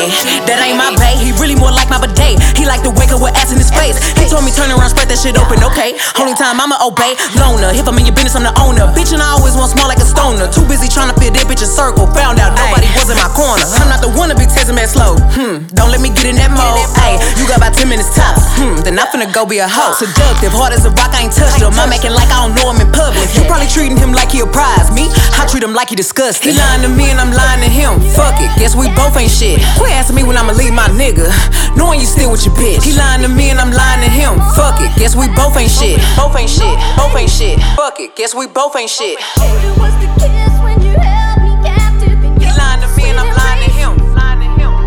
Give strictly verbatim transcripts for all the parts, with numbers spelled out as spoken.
Ayy, that ain't my bae. He really more like my bidet. He like to wake up with ass in his face. He told me turn around, spread that shit open. Okay, only time I'ma obey. Loner, if I'm in your business, I'm the owner. Bitch, and I always want small like a stoner. Too busy trying to fit that bitch a circle. Found out nobody was in my corner. I'm not the one to be testing that slow. Hmm, don't let me get in that mode. Ayy, you got about ten minutes tops. Hmm, then I'm finna go be a hoe. Seductive, hard as a rock, I ain't touched him. I'm acting like I don't know him in public. You probably treating him like he a prize. Me, I treat him like he disgusting. He lying to me and I'm lying to him. Fuck it, guess we both ain't shit. Quit asking me when I'ma leave my nigga, knowing you still with your bitch. He lying to me and I'm lying to him. Fuck it, guess we both ain't shit. Both ain't shit, both ain't shit. Fuck it, guess we both ain't shit. It was the kiss when you held me captive. He lying to me and I'm lying to him. Lying to him.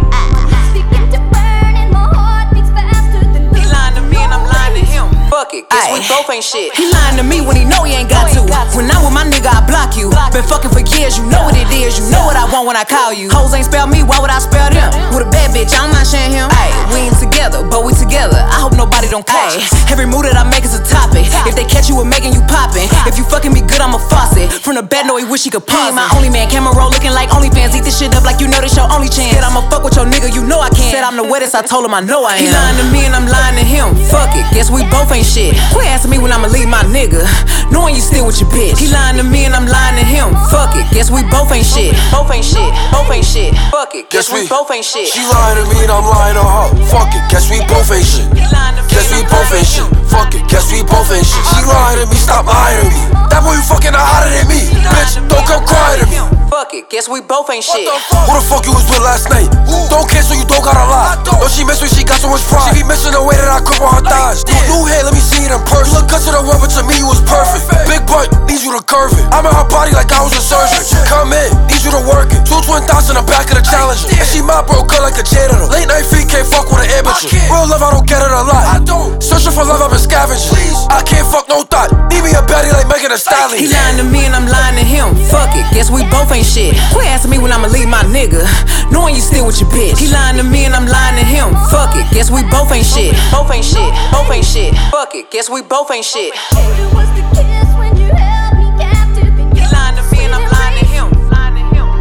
Begin to burn and my heart beats faster than He lying to me and I'm lying to him. Fuck it, guess we both ain't shit. He lying to me when he know he ain't got to. When I'm with my nigga, I block you. Been fucking for years, you know what it is. You know what I want when I call you. Hoes ain't spell me, why would I spell them? With a bad bitch, I don't mind sharing him. Ay, we ain't together, but we together. I hope nobody don't catch us. Every move that I make is a topic. If they catch you with making you poppin'. If you fucking me good, I'm a faucet. From the bed, no, he wish he could pause. My only man, camera roll looking like OnlyFans. Eat this shit up like you know this your only chance. Said I'ma fuck with your nigga, you know I can. Said I'm the wettest, I told him I know I am. He lying to me and I'm lying to him. Fuck it, guess we both ain't shit. Quit asking me when I'ma leave my nigga, knowing you still with your bitch. He lying to me and I'm lying to him. Fuck it, guess we both ain't shit. Both ain't shit, both ain't shit. Fuck it, guess we both ain't shit. She lying to me and I'm lying to her. Fuck it, guess we both ain't shit. Guess we both ain't shit. Fuck it, guess we both ain't shit. She lying to me, stop lying to me. That boy you fucking are hotter than me. Bitch, don't come crying to me. Fuck it, guess we both ain't shit. Who the fuck you was with last night? Don't cancel, you don't gotta lie. Oh, she miss me, she got so much pride. She be missing the way that I grip on her thighs. You new hair, let me see it in person. You look good to the world, but to me you was perfect. Big butt, needs you to curve it. I'm in her body like I was a surgeon. Come in, need you to work it. Two twin thoughts in the back of the Challenger. And she my bro, good like a janitor. Late night feet can't fuck with an amateur. Real love, I don't get it a lot. I don't. Searching for love, I've been scavenging. I can't fuck no thought. Need me a baddie like Megan Thee Stallion. He lying to me and I'm lying to him. Fuck it, guess we both ain't shit. Quit asking me when I'ma leave my nigga, knowing you still with your bitch. He lying to me and I'm lying to him. Fuck it, guess we both ain't shit. Both ain't shit, both ain't shit. Fuck it, guess we both ain't shit. It was the kiss when you held me captive. He lying to me and I'm lying to him. Lying to him.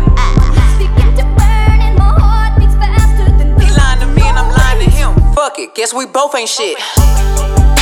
Begin to burn and my heart beats faster than He lying to me and I'm lying to him. Fuck it, guess we both ain't shit.